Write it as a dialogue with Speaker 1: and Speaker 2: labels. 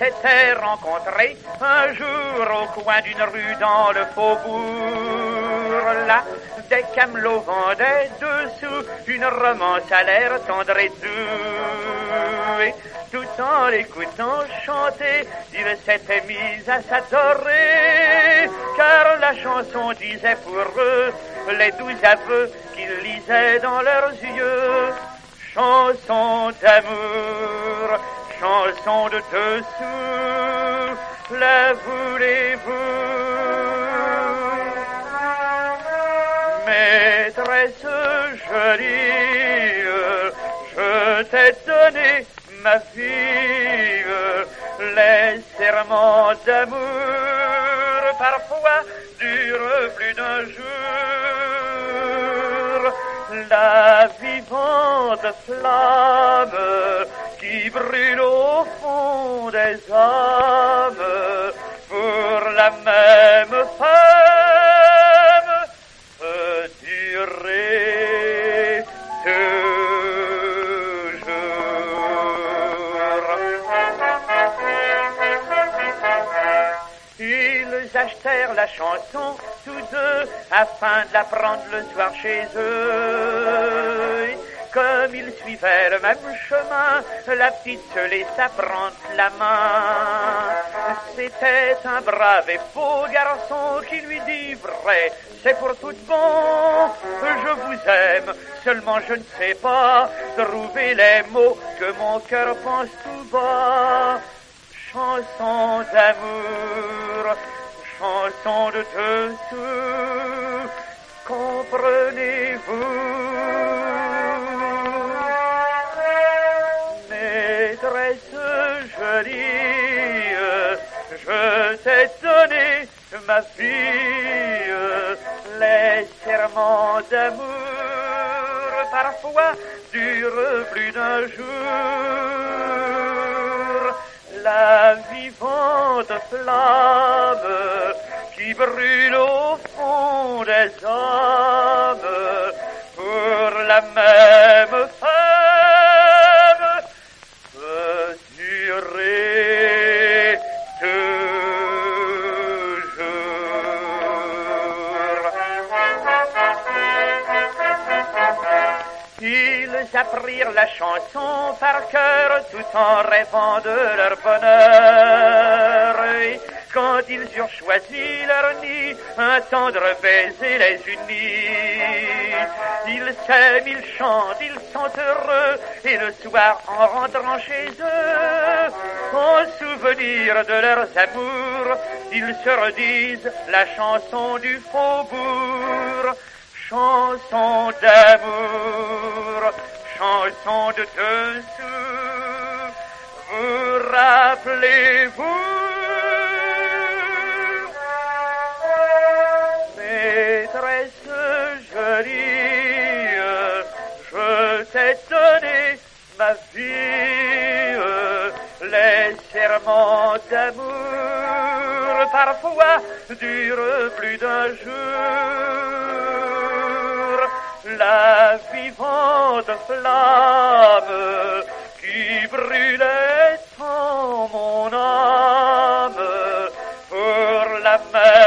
Speaker 1: s'étaient rencontrés un jour au coin d'une rue dans le faubourg. Là, des camelots vendaient dessous une romance à l'air tendre et doux. Et tout en l'écoutant chanter, ils s'étaient mis à s'adorer, car la chanson disait pour eux les doux aveux qu'ils lisaient dans leurs yeux. Chanson d'amour, chanson de dessous, la voulez-vous? Maîtresse jolie, je t'ai donné ma vie, les serments d'amour parfois durent plus d'un jour. La vivante flamme qui brûle au fond des âmes pour la même femme peut durer toujours. Ils achetèrent la chanson tous deux afin de la prendre le soir chez eux. Comme ils suivaient le même chemin, la petite se laissa prendre la main. C'était un brave et beau garçon qui lui dit vrai, c'est pour tout bon, je vous aime, seulement je ne sais pas trouver les mots que mon cœur pense tout bas. Chanson d'amour, chanson de dessous, comprenez-vous? Maîtresse jolie, je t'ai donné ma vie, les serments d'amour parfois durent plus d'un jour. La vivante flamme qui brûle au fond des âmes pour la même femme peut durer toujours. Ils apprirent la chanson par cœur tout en rêvant de leur bonheur. Et quand ils eurent choisi leur nid, un tendre baiser les unit. Ils s'aiment, ils chantent, ils sont heureux, et le soir en rentrant chez eux, en souvenir de leurs amours, ils se redisent la chanson du faubourg. Chanson d'amour, chanson de dessous, vous rappelez-vous? Maîtresse jolie, je t'ai donné ma vie, les serments d'amour parfois durent plus d'un jour. La vivante flamme qui brûlait tant mon âme pour la mer.